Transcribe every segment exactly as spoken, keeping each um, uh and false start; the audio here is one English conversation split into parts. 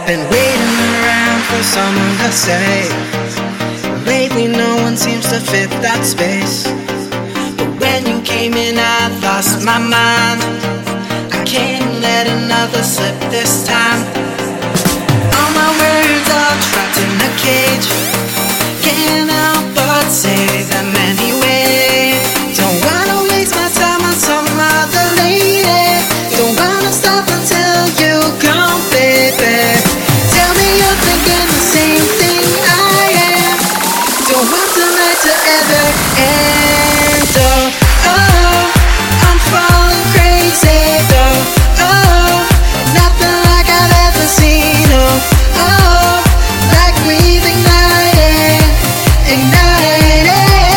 Been waiting around for someone to say. Lately no one seems to fit that space. But when you came in I lost my mind. I can't let another slip this time. All my words are trapped in a cage. Can't help but say them anyway. Don't wanna waste my time on some other lady. Don't wanna stop until you come, baby. Tell me you're thinking the same thing I am. Don't want tonight to ever end. Oh, oh, I'm falling crazy. Oh, oh, nothing like I've ever seen. Oh, oh, like we've ignited, ignited.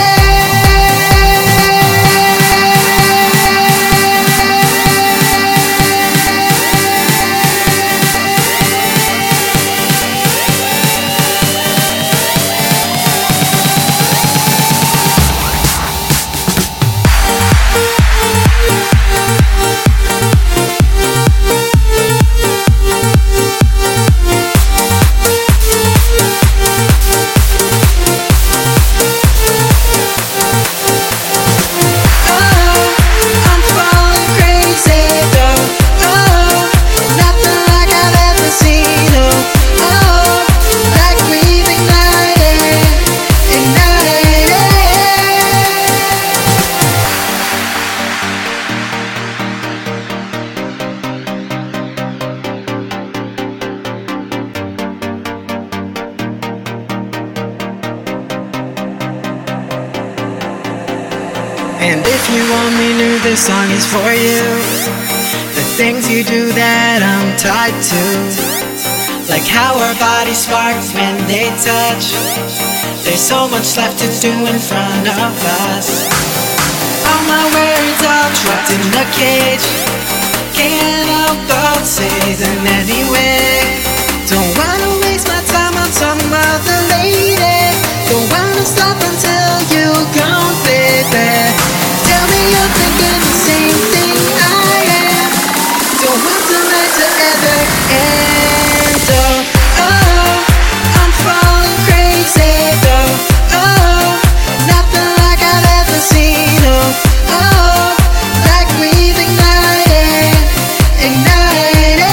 And if you only knew this song is for you, the things you do that I'm tied to, like how our bodies spark when they touch. There's so much left to do in front of us. All my words are trapped in a cage. Can't help but say them anyway. Don't wanna waste my time on some other lady. Don't wanna stop until you come, baby. Tell me you're thinking the same thing I am. Don't want tonight to ever end. Oh, oh, I'm falling crazy. Oh, oh, nothing like I've ever seen. Oh, oh, like we've ignited, ignited.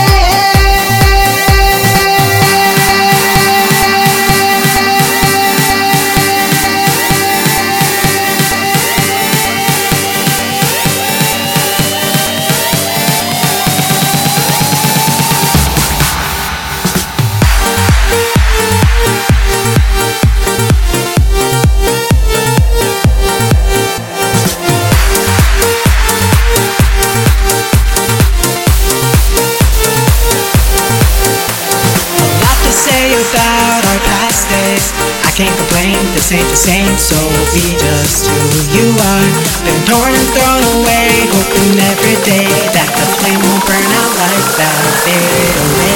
About our past days, I can't complain, this ain't the same. So be just who you are. Been torn and thrown away, hoping every day that the flame won't burn out like that. Fade away.